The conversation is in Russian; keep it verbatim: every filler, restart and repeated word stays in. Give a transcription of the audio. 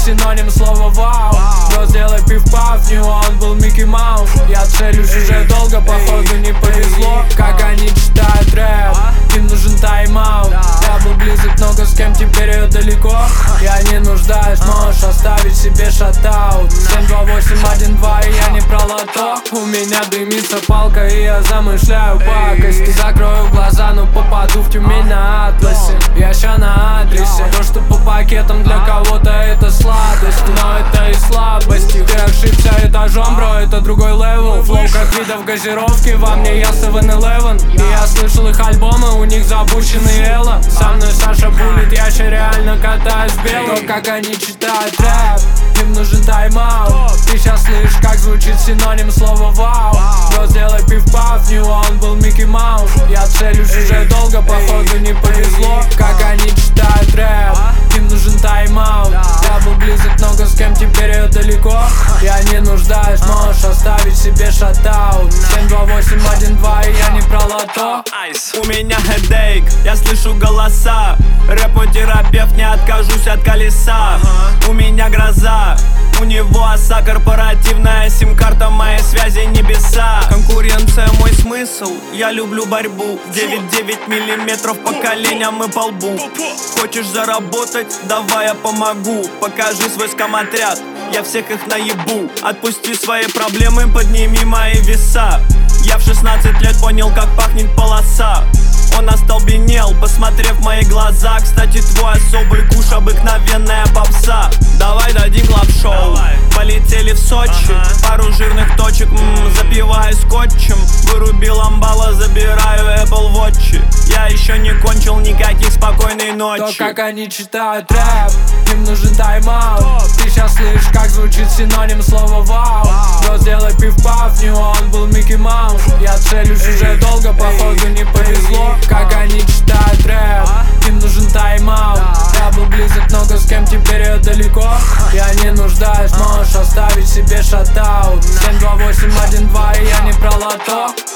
синоним слова вау. Бро, сделай пиф-паф, не он был Микки Маус. Я целюсь уже долго, походу не повезло. Как они читают рэп, им нужен тайм-аут. Я был близок, много с кем, теперь я далеко. Я не нуждаюсь, можешь оставить себе шатаут. Семь, два, восемь, один, два, и я не про лото. У меня дымится палка, и я замышляю пакости. Закрою глаза, но попаду в Тюмень на атласе. Я ща на адресе. То, что по пакетам для кого-то это сладость, но это и слабости. Ты ошибся этажом, бро, это другой левел. Флоу как видов газировки, во мне я севен элевен. И я слышал их альбомы, у них запущенный эло. Со мной Саша булит, я ща реально катаюсь белым. То, как они читают рэп, им нужен тайм-аут. Ты щас слышишь, как звучит синоним слова вау. Бро, сделай пиф-паф, не он был Микки Маус. Я целюсь уже долго, походу не повезло. Как они читают рэп, им нужен тайм-аут. Я был близок, много с кем, теперь я далеко. Я не нуждаюсь, можешь оставить себе шатаут. Семь, два, восемь, один, два, и я не про лото. У меня хедейк, я слышу голоса. Рэп мой терапевт, не откажусь от колеса. У меня гроза, у него оса. Корпоративная сим-карта, моей связи небеса. Конкуренция мой смысл, я люблю борьбу. Девять девять миллиметров по коленям и по лбу. Хочешь заработать? Давай я помогу. Покажи свой скам-отряд, я всех их наебу. Отпусти свои проблемы, подними мои веса. Я в шестнадцать лет понял, как пахнет полоса. Он остолбенел, посмотрев в мои глаза. Кстати, твой особый куш, обыкновенная попса. Давай дадим клаб-шоу. Полетели в Сочи, пару жирных точек, м-м, запиваю скотчем. Вырубил амбала, забираю Apple Watch. Я еще не кончил, никаких спокойной ночи. То, как они читают рэп, им нужен тайм-аут. Ты щас слышишь, как звучит синоним слова вау. Бро, сделай пиф-паф, не он был Микки Маус. Я целюсь уже долго, походу не повезло. Как они читают рэп, им нужен тайм-аут. Я был близок, много с кем, теперь я далеко. Я не нуждаюсь, можешь оставить себе шатаут. Семь, два, восемь, один, два, и я не про лото.